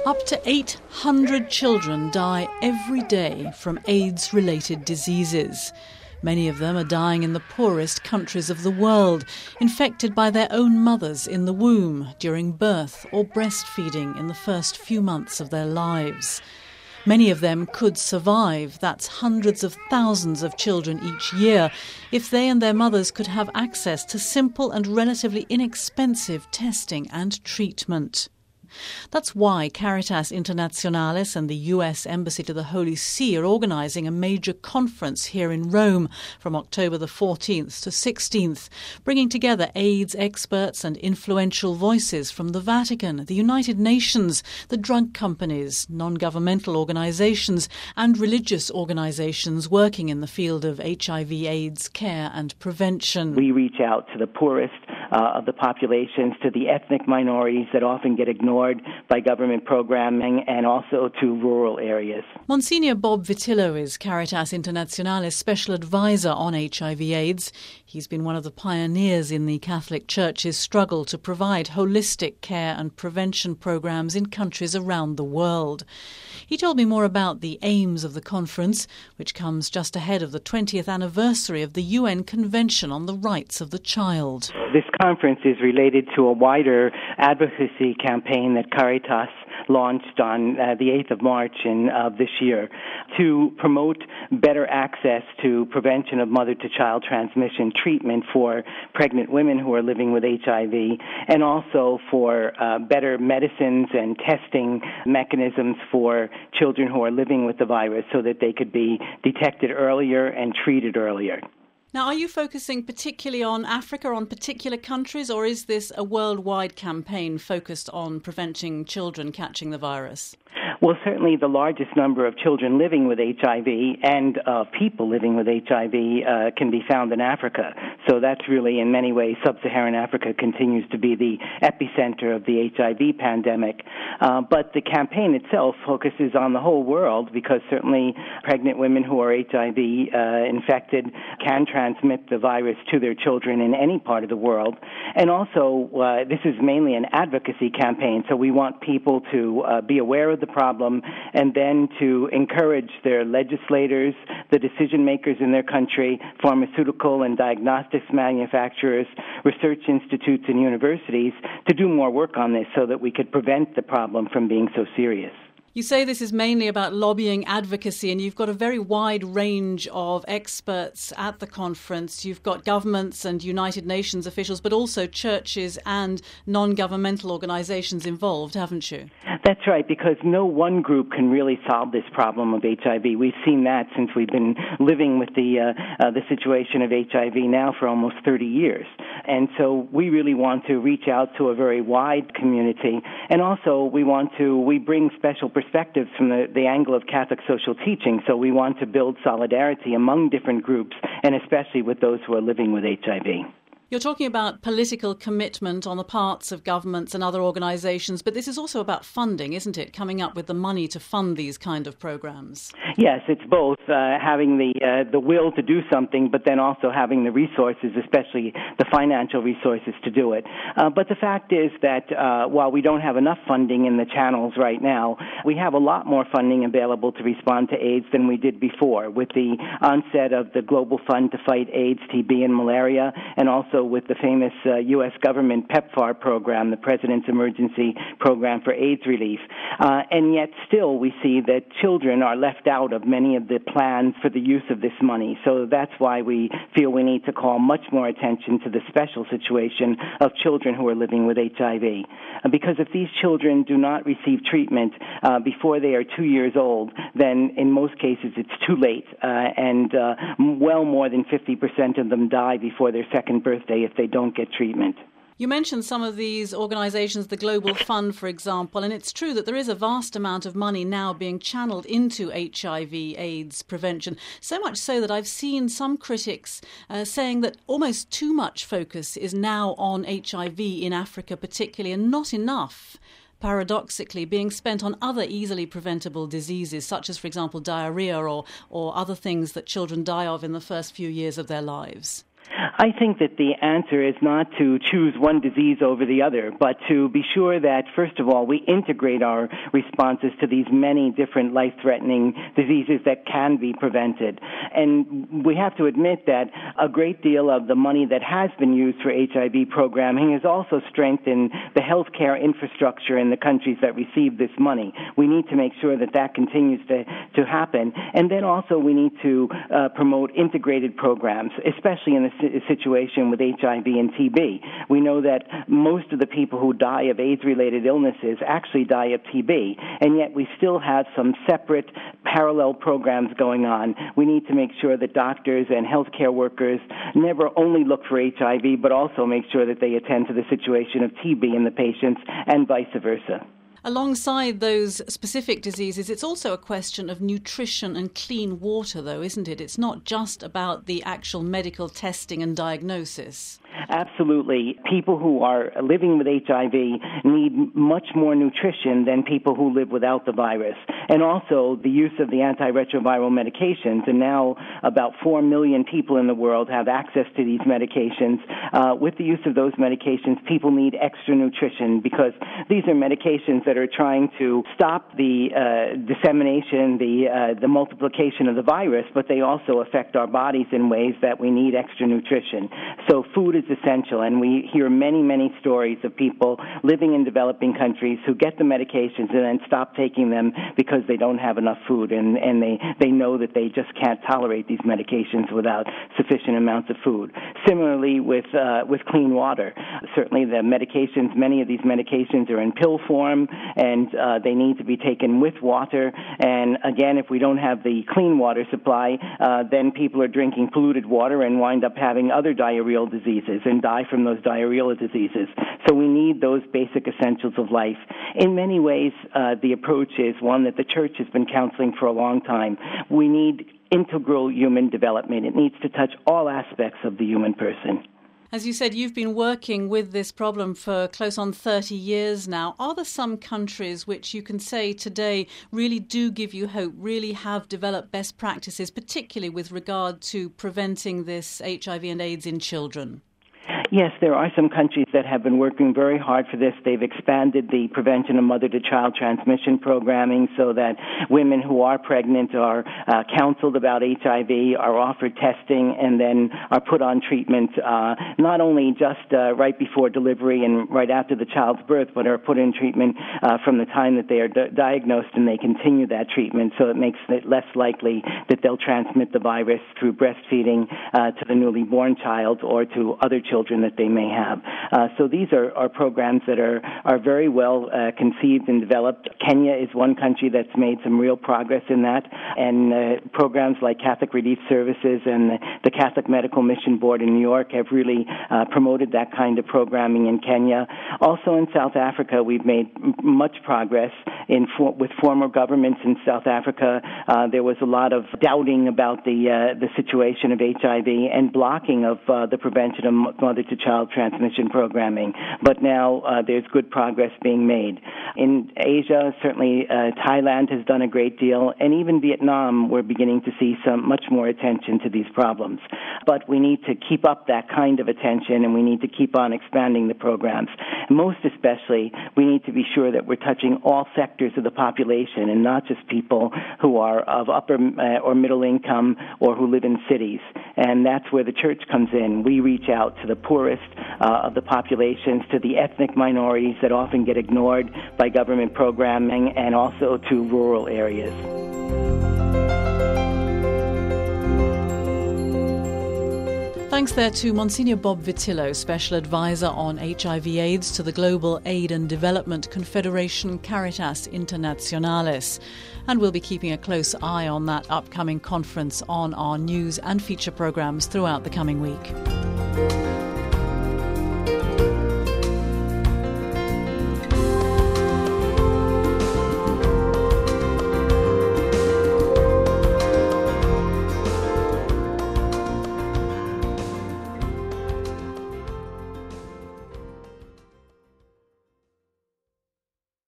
Up to 800 children die every day from AIDS-related diseases. Many of them are dying in the poorest countries of the world, infected by their own mothers in the womb, during birth or breastfeeding in the first few months of their lives. Many of them could survive, that's hundreds of thousands of children each year, if they and their mothers could have access to simple and relatively inexpensive testing and treatment. That's why Caritas Internationalis and the US Embassy to the Holy See are organising a major conference here in Rome from October the 14th to 16th, bringing together AIDS experts and influential voices from the Vatican, the United Nations, the drug companies, non-governmental organisations and religious organisations working in the field of HIV/AIDS care and prevention. We reach out to the poorest of the populations, to the ethnic minorities that often get ignored by government programming, and also to rural areas. Monsignor Bob Vitillo is Caritas Internationalis Special Advisor on HIV/AIDS. He's been one of the pioneers in the Catholic Church's struggle to provide holistic care and prevention programs in countries around the world. He told me more about the aims of the conference, which comes just ahead of the 20th anniversary of the UN Convention on the Rights of the Child. This conference is related to a wider advocacy campaign that Caritas launched on the 8th of March of this year to promote better access to prevention of mother-to-child transmission treatment for pregnant women who are living with HIV, and also for better medicines and testing mechanisms for children who are living with the virus so that they could be detected earlier and treated earlier. Now, are you focusing particularly on Africa, on particular countries, or is this a worldwide campaign focused on preventing children catching the virus? Well, certainly the largest number of children living with HIV and people living with HIV can be found in Africa. So that's really, in many ways, sub-Saharan Africa continues to be the epicenter of the HIV pandemic. But the campaign itself focuses on the whole world, because certainly pregnant women who are HIV infected can transmit the virus to their children in any part of the world. And also, this is mainly an advocacy campaign, so we want people to be aware of the problem, and then to encourage their legislators, the decision makers in their country, pharmaceutical and diagnostics manufacturers, research institutes and universities to do more work on this so that we could prevent the problem from being so serious. You say this is mainly about lobbying advocacy, and you've got a very wide range of experts at the conference. You've got governments and United Nations officials, but also churches and non-governmental organisations involved, haven't you? That's right, because no one group can really solve this problem of HIV. We've seen that since we've been living with the situation of HIV now for almost 30 years. And so we really want to reach out to a very wide community. And also we bring special perspectives from the angle of Catholic social teaching. So we want to build solidarity among different groups, and especially with those who are living with HIV. You're talking about political commitment on the parts of governments and other organisations, but this is also about funding, isn't it? Coming up with the money to fund these kind of programs. Yes, it's both, having the will to do something, but then also having the resources, especially the financial resources to do it. But the fact is that while we don't have enough funding in the channels right now, we have a lot more funding available to respond to AIDS than we did before, with the onset of the Global Fund to Fight AIDS, TB, and Malaria, and also with the famous U.S. government PEPFAR program, the President's Emergency Program for AIDS Relief. And yet still we see that children are left out of many of the plans for the use of this money. So that's why we feel we need to call much more attention to the special situation of children who are living with HIV. Because if these children do not receive treatment before they are 2 years old, then in most cases it's too late, and well more than 50% of them die before their second birthday if they don't get treatment. You mentioned some of these organisations, the Global Fund, for example, and it's true that there is a vast amount of money now being channeled into HIV/AIDS prevention, so much so that I've seen some critics saying that almost too much focus is now on HIV in Africa particularly, and not enough, paradoxically, being spent on other easily preventable diseases, such as, for example, diarrhea or other things that children die of in the first few years of their lives. I think that the answer is not to choose one disease over the other, but to be sure that, first of all, we integrate our responses to these many different life-threatening diseases that can be prevented. And we have to admit that a great deal of the money that has been used for HIV programming has also strengthened the healthcare infrastructure in the countries that receive this money. We need to make sure that that continues to happen. And then also we need to promote integrated programs, especially in the situation with HIV and TB. We know that most of the people who die of AIDS-related illnesses actually die of TB, and yet we still have some separate parallel programs going on. We need to make sure that doctors and healthcare workers never only look for HIV, but also make sure that they attend to the situation of TB in the patients and vice versa. Alongside those specific diseases, it's also a question of nutrition and clean water, though, isn't it? It's not just about the actual medical testing and diagnosis. Absolutely. People who are living with HIV need much more nutrition than people who live without the virus. And also the use of the antiretroviral medications, and now about 4 million people in the world have access to these medications. With the use of those medications, people need extra nutrition because these are medications that are trying to stop the dissemination, the multiplication of the virus, but they also affect our bodies in ways that we need extra nutrition. So food is essential, and we hear many, many stories of people living in developing countries who get the medications and then stop taking them because they don't have enough food, and they know that they just can't tolerate these medications without sufficient amounts of food. Similarly with clean water. Certainly the medications, many of these medications are in pill form, and they need to be taken with water. And again, if we don't have the clean water supply, then people are drinking polluted water and wind up having other diarrheal diseases and die from those diarrheal diseases. So we need those basic essentials of life. In many ways, the approach is one that the Church has been counseling for a long time. We need integral human development. It needs to touch all aspects of the human person. As you said, you've been working with this problem for close on 30 years now. Are there some countries which you can say today really do give you hope, really have developed best practices, particularly with regard to preventing this HIV and AIDS in children? Yes, there are some countries that have been working very hard for this. They've expanded the prevention of mother-to-child transmission programming so that women who are pregnant are counseled about HIV, are offered testing, and then are put on treatment not only just right before delivery and right after the child's birth, but are put in treatment from the time that they are diagnosed, and they continue that treatment, so it makes it less likely that they'll transmit the virus through breastfeeding to the newly born child or to other children that they may have. So these are programs that are very well conceived and developed. Kenya is one country that's made some real progress in that, and programs like Catholic Relief Services and the Catholic Medical Mission Board in New York have really promoted that kind of programming in Kenya. Also in South Africa, we've made much progress with former governments in South Africa. There was a lot of doubting about the situation of HIV and blocking of the prevention of mother-to-child transmission programming. But now there's good progress being made. In Asia, certainly Thailand has done a great deal, and even Vietnam, we're beginning to see much more attention to these problems. But we need to keep up that kind of attention, and we need to keep on expanding the programs. Most especially, we need to be sure that we're touching all sectors of the population and not just people who are of upper or middle income or who live in cities. And that's where the Church comes in. We reach out to the poorest of the populations, to the ethnic minorities that often get ignored by government programming, and also to rural areas. Thanks there to Monsignor Bob Vitillo, Special Advisor on HIV/AIDS to the Global Aid and Development Confederation Caritas Internationalis. And we'll be keeping a close eye on that upcoming conference on our news and feature programmes throughout the coming week.